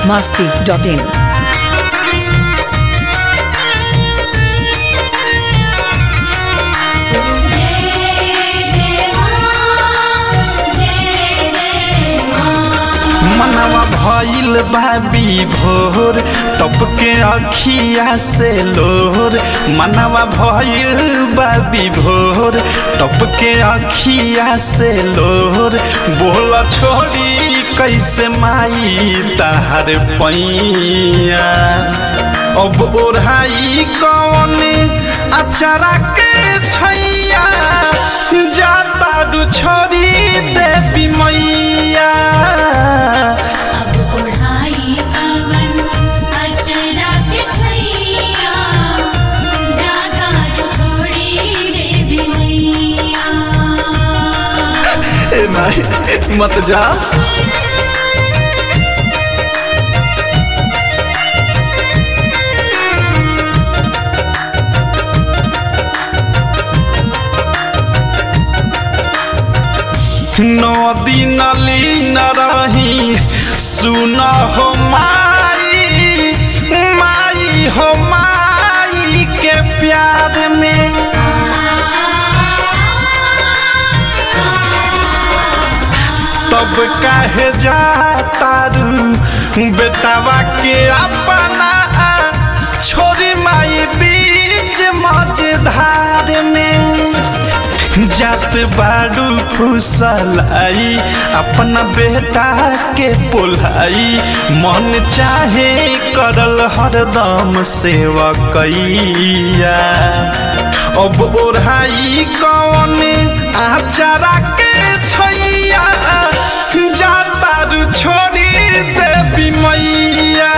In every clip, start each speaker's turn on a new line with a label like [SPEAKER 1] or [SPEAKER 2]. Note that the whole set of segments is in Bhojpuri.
[SPEAKER 1] biharmasti.in
[SPEAKER 2] मनवा भइल बाबी भोर टपके अखिया से लोर मनवा भइल बाबी भोर टपके अखिया से लोर बोल छोड़ी कैसे माई तहार पैया अब ओढ़ाई कौन अचारा के छैया जाता रु छोड़ी देवी मैया नहीं मत जा नदी नली न रही सुन हो माई माई हो माई के प्यार में तब काहे जाता रू बेटावा के अपना छोरी माई बीच मझधार में जात बाड़ू फुसलाई अपना बेटा के पोलाई मन चाहे करल हरदम सेवा कैया अब ओढ़ाई कौन आचारा के छैया जाता रु छोड़ी देवी मैया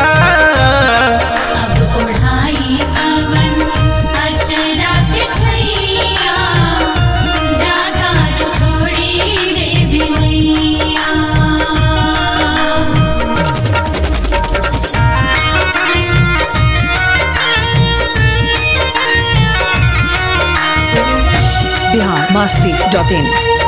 [SPEAKER 1] biharmasti.in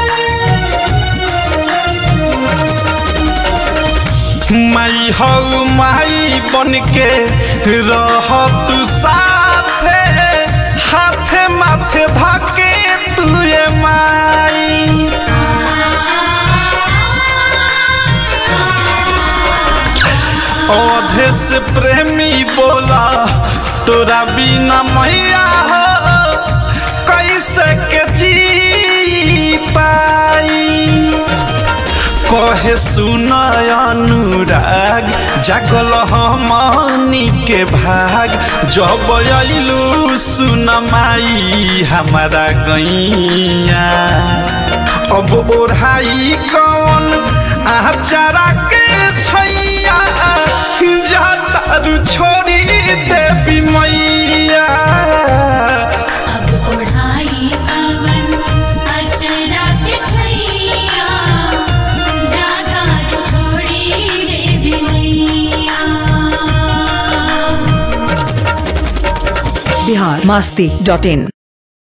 [SPEAKER 2] माई हो माई बन के रह तू साथे हाथे माथे धके तुए माई अवधे से प्रेमी बोला तोरा बिना मैया हो कैसे के जी पाई कहे सुन अनुराग जागल हमनी के भाग जब अइलू सुन माई हमारा गैया अब ओढ़ाई कौन आचारा के छैया जाता रु छोड़ी देवी मैया
[SPEAKER 1] biharmasti.in